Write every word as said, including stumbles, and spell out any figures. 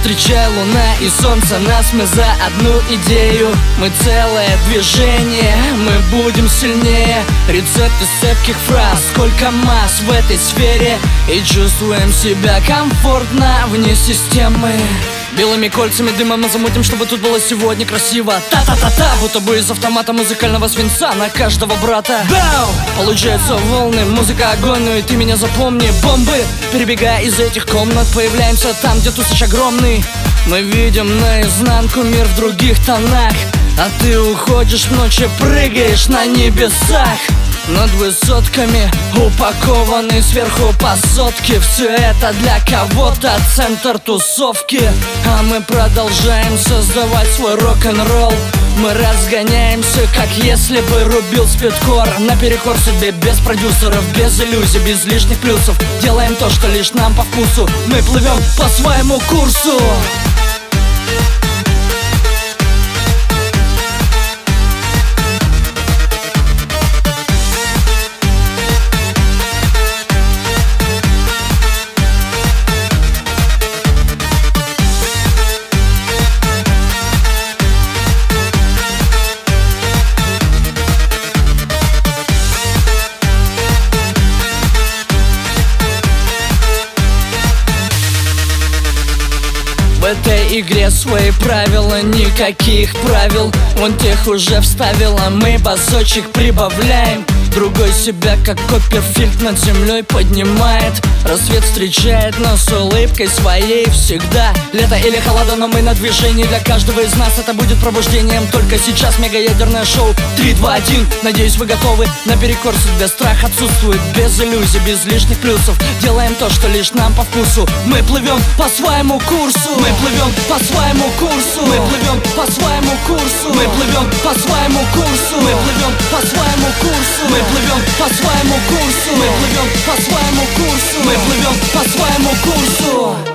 встречай, луна и солнце нас, мы за одну идею. Мы целое движение, мы будем сильнее. Рецепты цепких фраз, сколько масс в этой сфере. И чувствуем себя комфортно вне системы. Белыми кольцами дыма мы замутим, чтобы тут было сегодня красиво. Та-та-та-та, будто бы из автомата музыкального свинца на каждого брата. Бау! Получаются волны, музыка огонь, ну и ты меня запомни. Бомбы, перебегая из этих комнат, появляемся там, где тусач огромный. Мы видим наизнанку мир в других тонах. А ты уходишь в ночь и прыгаешь на небесах. Над высотками, упакованный сверху по сотке. Все это для кого-то центр тусовки. А мы продолжаем создавать свой рок-н-ролл. Мы разгоняемся, как если бы рубил спидкор. Наперекор судьбе, без продюсеров, без иллюзий, без лишних плюсов. Делаем то, что лишь нам по вкусу. Мы плывем по своему курсу. В этой игре свои правила, никаких правил. Вон тех уже вставила, мы басочек прибавляем. Другой себя, как Копперфильд, над землей поднимает. Рассвет встречает нас улыбкой своей всегда. Лето или холода, но мы на движении. Для каждого из нас это будет пробуждением. Только сейчас мегаядерное шоу. Три, два, один, надеюсь, вы готовы. Наперекор судьбе страх отсутствует. Без иллюзий, без лишних плюсов. Делаем то, что лишь нам по вкусу. Мы плывем по своему курсу. Мы плывем по своему курсу. Мы плывем по своему курсу. Мы плывем по своему курсу. Мы плывем по своему курсу. Мы плывем по своему курсу. Мы плывем по своему курсу. Мы плывем по своему курсу.